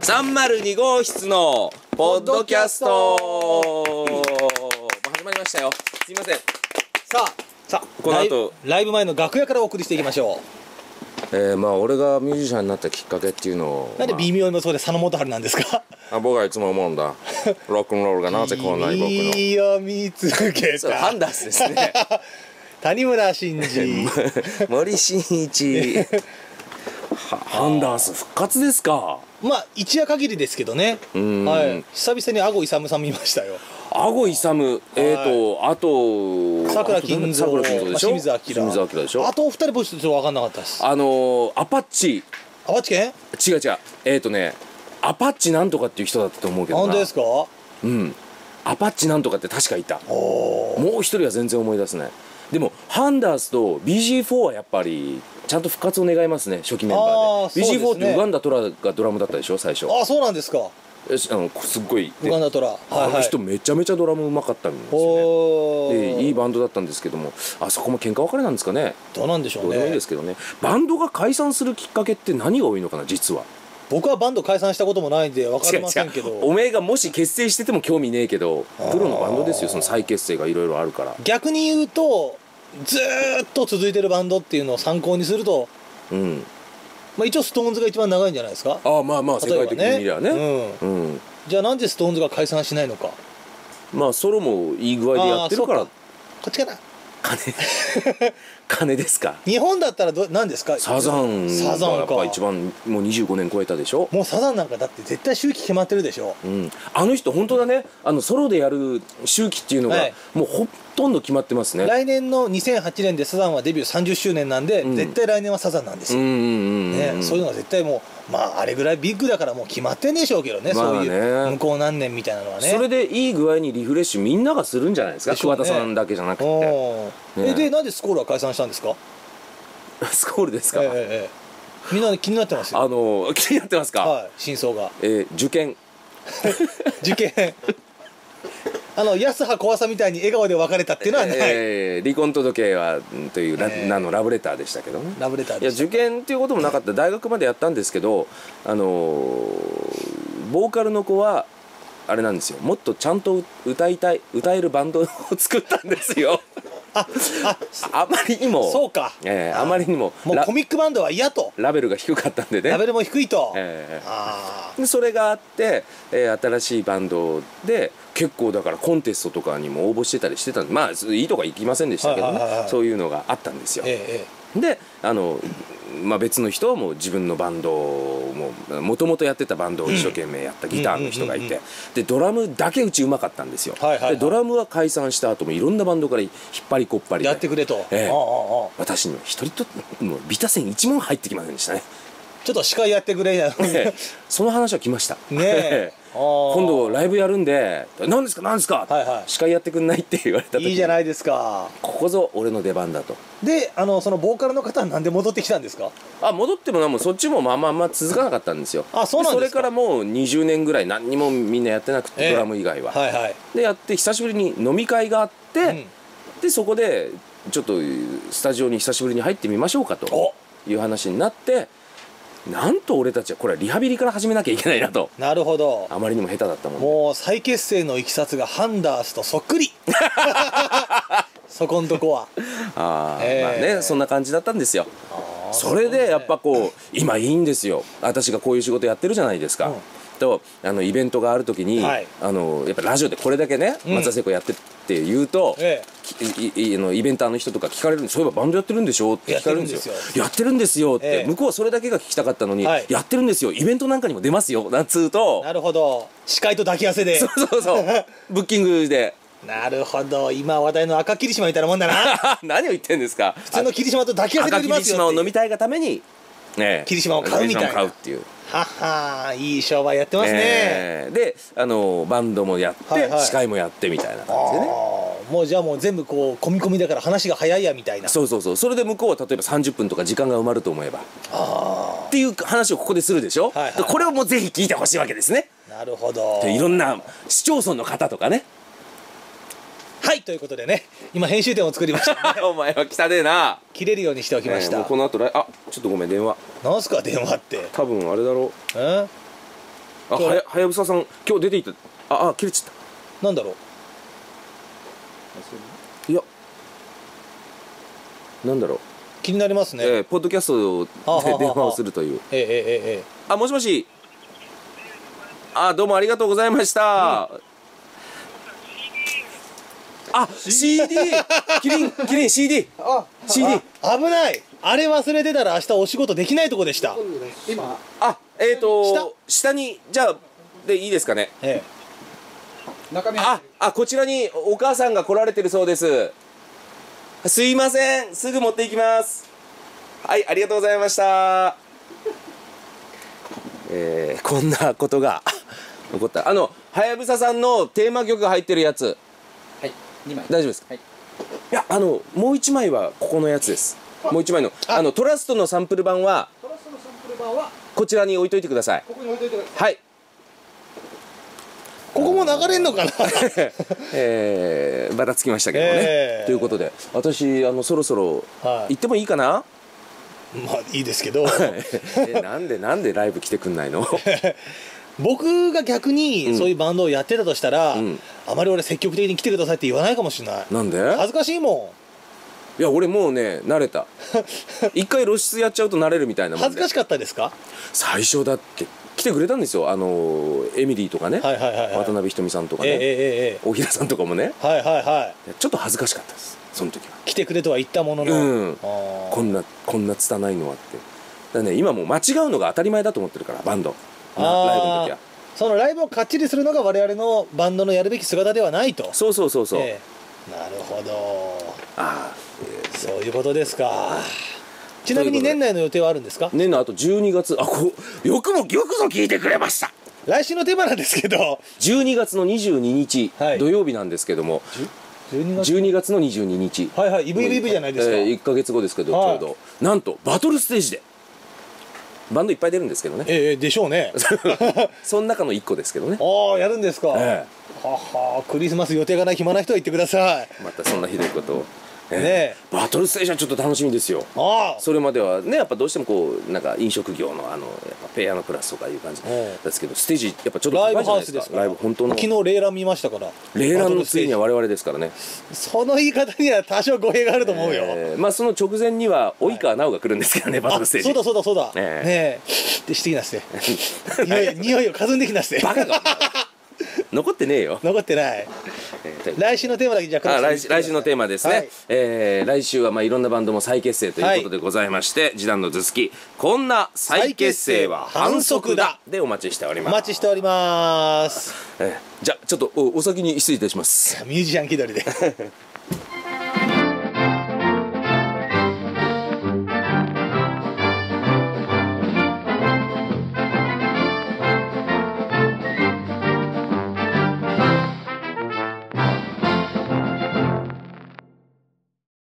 302号室のポッドキャスト始まりましたよ。すいません。 さあこの後ライブ前の楽屋からお送りしていきましょまあ俺がミュージシャンになったきっかけっていうのをう。なんで微妙にそうで佐野元春なんですか？ 僕はいつも思うんだ。ロックンロールがなぜこんなに僕の君を見つけそうたハンダースですね。 谷村新司森進一ハンダース復活ですか。 まあ一夜限りですけどね。はい、久々に吾勇さん見ましたよ。 吾勇、あと桜金蔵でしょ、 清水明でしょ。 あとお二人僕ちょっと分かんなかったです。 アパッチアパッチ県？ 違うアパッチなんとかっていう人だったと思うけどな。 本当ですか？ アパッチなんとかって確かいた。 おー、 もう一人は全然思い出せない。でもハンダースと BG4 はやっぱりちゃんと復活を願いますね、初期メンバーで。BG4 ってウガンダトラがドラムだったでしょ最初。 あ、そうなんですか。 すっごいウガンダトラ、 あの人めちゃめちゃドラムうまかったんですよね。でいいバンドだったんですけども、あそこも喧嘩別れなんですかね。 どうなんでしょうね。 どうでもいいですけどね。バンドが解散するきっかけって何が多いのかな実は。 僕はバンド解散したこともないんで分かりませんけど。 おめえがもし結成してても興味ねえけど、プロのバンドですよ。その再結成がいろいろあるから。 逆に言うとずーっと続いてるバンドっていうのを参考にすると、まあ、一応ストーンズが一番長いんじゃないですか。 まあ世界的に見りゃね。 じゃあなんでストーンズが解散しないのか。 まあソロもいい具合でやってるから。 こっちかな。 金ですか。 日本だったら何ですか。 サザンがやっぱ一番もう25年超えたでしょ。 もうサザンなんかだって絶対周期決まってるでしょ。 あの人本当だね。ソロでやる周期っていうのがもうほとんど決まってますね。 来年の2008年でサザンはデビュー30周年なんで、絶対来年はサザンなんですよ。そういうのは絶対もうあれぐらいビッグだからもう決まってんでしょうけどね。そういう向こう何年みたいなのはね。 それでいい具合にリフレッシュみんながするんじゃないですか。桑田さんだけじゃなくて。 でなんでスコールは解散したんですか？ スコールですか。 みんな気になってますよ。 気になってますか。 はい、真相が。 受験安葉小朝みたいに笑顔で別れたっていうのはない。 離婚届はという名のラブレターでしたけどね。 ラブレターでした。 いや受験っていうこともなかった。大学までやったんですけど、ボーカルの子はあれなんですよ。もっとちゃんと歌えるバンドを作ったんですよ。あまりにもそうか。 あまりにももうコミックバンドは嫌と。 ラベルが低かったんでね。 ラベルも低いと。 でそれがあって、新しいバンドで結構だからコンテストとかにも応募してたりしてたんで、まあいいとこ行きませんでしたけどね。そういうのがあったんですよ。で別の人はもう自分のバンドをもともとやってたバンドを一生懸命やったギターの人がいて、でドラムだけうちうまかったんですよ。でドラムは解散した後もいろんなバンドから引っ張りこっぱりでやってくれと。 私には一人ともビタ線一問入ってきませんでしたね。 ちょっと司会やってくれやその話は来ましたね。 今度ライブやるんで何ですか、司会やってくんないって言われた時にいいじゃないですか。 ここぞ俺の出番だと。 でそのボーカルの方はなんで戻ってきたんですか？ 戻ってもそっちもまあ続かなかったんですよ。 そうなんですか。 それからもう20年ぐらい何にもみんなやってなくて、ドラム以外は。でやって久しぶりに飲み会があって、でそこでちょっとスタジオに久しぶりに入ってみましょうかという話になって、なんと俺たちはこれはリハビリから始めなきゃいけないなと。 なるほど。 あまりにも下手だったもんで、 もう再結成のいきさつがハンダースとそっくりそこんとこはまあね、そんな感じだったんですよ。それでやっぱ今いいんですよ。私がこういう仕事やってるじゃないですか。とイベントがある時に、やっぱラジオでこれだけね、松田聖子やってって言うと、イベンターの人とか聞かれるんで、そういえばバンドやってるんでしょって聞かれるんですよ。やってるんですよって、向こうはそれだけが聞きたかったのに、やってるんですよ、イベントなんかにも出ますよなんつうと。 なるほど。司会と抱き合わせで。 そうブッキングで。 なるほど。今話題の赤霧島みたいなもんだな何を言ってんですか。 普通の霧島と抱き合わせで売りますよって。 赤霧島を飲みたいがために霧島を買うみたいな。 買うっていう。 いい商売やってますね。 でバンドもやって司会もやってみたいな感じでね。 もうじゃあもう全部込み込みだから話が早いやみたいな。 そう。それで向こうは例えば30分とか時間が埋まると思えばっていう話をここでするでしょ。これをもうぜひ聞いてほしいわけですね。 なるほど。 いろんな市町村の方とかね。 はいということでね、今編集点を作りました。 お前は汚ねえな。 切れるようにしておきました。 この後ちょっとごめん、電話。 なんすか電話って。 多分あれだろう。 はやぶささん今日出ていた。切れちゃった。 なんだろう。いやなんだろう、 気になりますね。 ポッドキャストで電話をするという。もしもし。どうもありがとうございました。CD キリン CD 危ない。あれ忘れてたら明日お仕事できないとこでした。 今下にじゃあでいいですかね。 中身こちらにお母さんが来られてるそうです。すいません、すぐ持っていきます。はい、ありがとうございました。こんなことが起こった。はやぶささんのテーマ曲が入ってるやつ、 はい、2枚大丈夫ですか。いや、もう1枚はここのやつです。もう1枚のトラストのサンプル版はこちらに置いといてください。 ここに置いといてください。 はい。 ここも流れんのかな。 ばたつきましたけどね。ということで私そろそろ行ってもいいかな。 まあいいですけど。 なんでライブ来てくんないの。 僕が逆にそういうバンドをやってたとしたら、あまり俺積極的に来てくださいって言わないかもしれない。 なんで。 恥ずかしいもん。いや俺もうね慣れた。一回露出やっちゃうと慣れるみたいなもんで。 恥ずかしかったですか。 最初だって来てくれたんですよ。エミリーとかね、渡辺ひとみさんとかね、大平さんとかもね。ちょっと恥ずかしかったです、その時は。 来てくれとは言ったものの、 こんな拙いのはって。だね、今もう間違うのが当たり前だと思ってるから、バンドライブの時は。 そのライブをかっちりするのが我々のバンドのやるべき姿ではないと。 そう、なるほど。そういうことですか。ちなみに年内の予定はあるんですか。 年内あと12月。よくぞ聞いてくれました。 来週のテーマなんですけど、 12月の22日、土曜日なんですけども、12月の22日、 イブじゃないですか。 1ヶ月後ですけど、ちょうどなんとバトルステージでバンドいっぱい出るんですけどね。 でしょうね。 その中の1個ですけどね。 やるんですか。クリスマス予定がない暇な人は言ってください。 またそんなひどいことを。バトルステージはちょっと楽しみですよ。それまではね、やっぱどうしてもこうなんか飲食業のやっぱペアのクラスとかいう感じですけど、ステージやっぱちょっとライブハウスですから。 ライブ本当の。昨日レイラン見ましたから。 レイランの次には我々ですからね。 その言い方には多少語弊があると思うよ。 まあその直前には及川直が来るんですけどね、バトルステージ。 そうだ。ねえ、してきなして。匂いをかずんできなして。 バカが。残ってねえよ。 残ってない。来週のテーマだけじゃ来週のテーマですね。来週はいろんなバンドも再結成ということでございまして、示談の頭突き、こんな再結成は反則だでお待ちしております。 お待ちしております。 じゃあちょっとお先に失礼いたします。 ミュージシャン気取りで。